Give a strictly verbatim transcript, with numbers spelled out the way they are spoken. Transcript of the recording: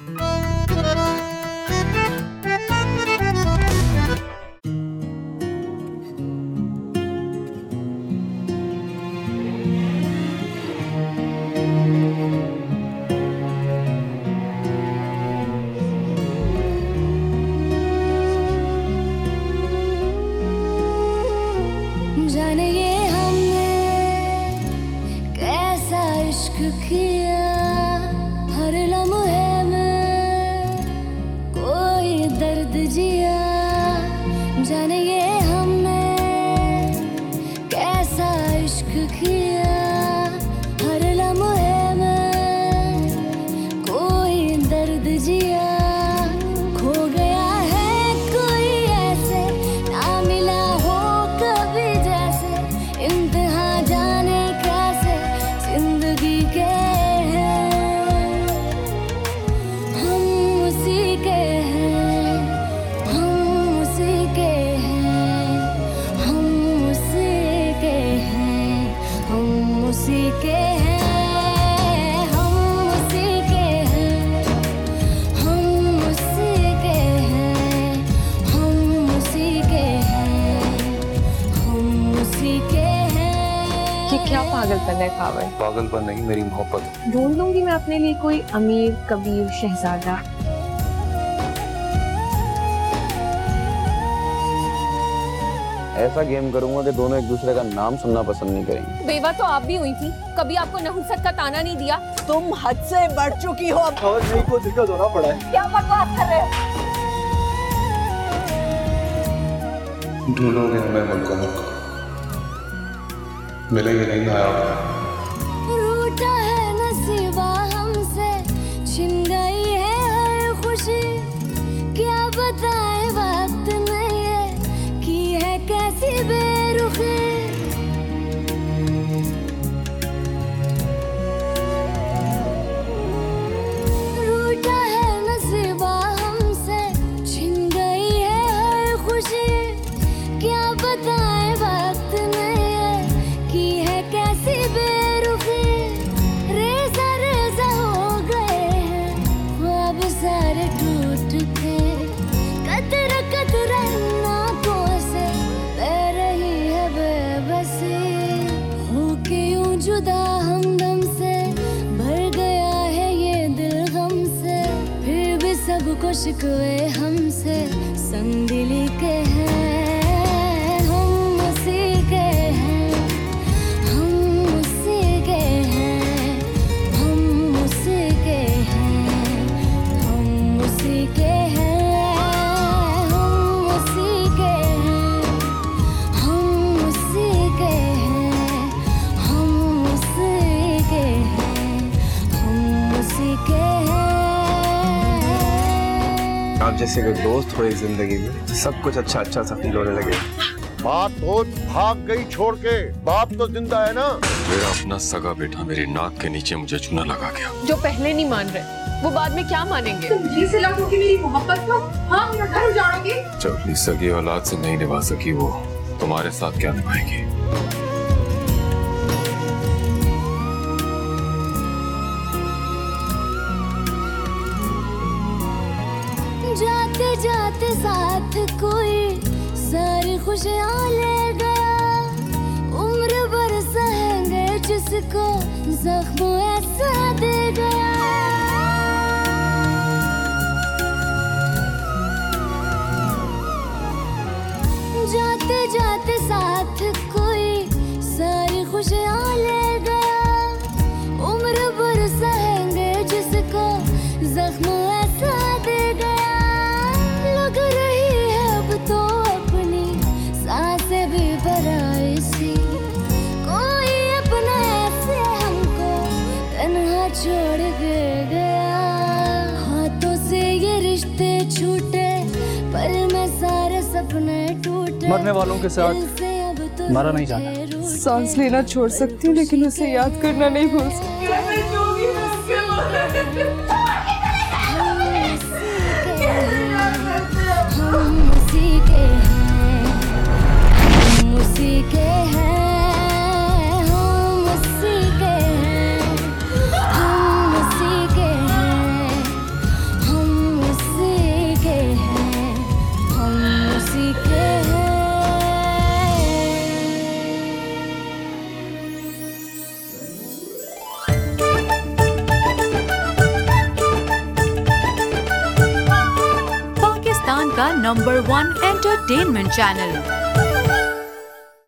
जाने ये हमने कैसा इश्क किया, हर लम्हे में कोई दर्द जिया। जाने ये हमने कैसा इश्क किया, हर लम्हे में कोई दर्द जिया। खो गया है कोई ऐसे, ना मिला हो कभी जैसे, इम्तिहां जाने कैसे जिंदगी के हैं। हम उसी के हैं, हम उसी के हैं, हम उसी के हैं, हम उसी के हैं, हम उसी के हैं, हम उसी के हैं, हम उसी के हैं, हम उसी के हैं। ये क्या पागलपन है कावड़? पागलपन नहीं, मेरी मोहब्बत। ढूंढ लूंगी मैं अपने लिए कोई अमीर कबीर शहजादा। ऐसा गेम करूंगा कि दोनों एक दूसरे का नाम सुनना पसंद नहीं करेंगे। बेवा तो आप भी हुई थी, कभी आपको नहुसत का ताना नहीं दिया? तुम हद से बढ़ चुकी हो। और नहीं को दिक्कत होना पड़ा है। क्या बकवास कर रहे हो? ढूंढोगे हमें मुल्को मुल्को, मिलेंगे नहीं ना। रूठा है नसीबा हमसे, छिन गई है हर खुशी। क्या बताए वक्त ने ये की है कैसी बेरुखी। रूठा है नसीबा हमसे, छिन गई है हर खुशी। क्या बताए वक्त ने ये की है कैसी बेरुखी। रेजा रेजा हो गए हैं ख्वाब सारे टूट के, कतरा कतरा नाकों से बह रही है बेबसी। होके यूं जुदा हमदम से, भर गया है ये दिल गम से। फिर भी सबको शिकवे हमसे, संगदिली के हैं। हम उसी के हैं, हम उसी के हैं, हम उसी के हैं, हम उसी के हैं, हम उसी के हैं, हम उसी के हैं, हम उसी के हैं, हम उसी के हैं। आप जैसे कोई दोस्त हो इस जिंदगी में, सब कुछ अच्छा अच्छा सा फील होने लगे। बात तो भाग गई छोड़ के, बाप तो जिंदा है ना। मेरा अपना सगा बेटा मेरी नाक के नीचे मुझे चूना लगा गया। जो पहले नहीं मान रहे वो बाद में क्या मानेंगे? तुम जी से लगोगी मेरी मोहब्बत को, हाँ मेरा घर उजाड़ोगी। जब अपनी सगी औलाद से नहीं निभा सकी वो तुम्हारे साथ क्या निभाएगी? जाते जाते साथ कोई सारी खुशियाँ ले गया। उम्र भर सहेंगे जिसको जख्म ऐसा दे गया। जाते जाते साथ कोई सारी खुशियाँ ले गया। उम्र भर सहेंगे जिसको जख्म ऐसा दे गया। लग रही है अब तो अपनी सांसें भी पराई सी। कोई अपना ऐसे हमको तन्हा छोड़ के गया। हाथों से ये रिश्ते छूटे, पल में सारे सपने टूटे। मरने वालों के साथ मरा नहीं जाना। सांस लेना छोड़ सकती हूँ लेकिन उसे याद करना नहीं भूल सकती। हम उसी के हैं, हम उसी के हैं, हम उसी के हैं, हम उसी के हैं, पाकिस्तान का नंबर वन एंटरटेनमेंट चैनल।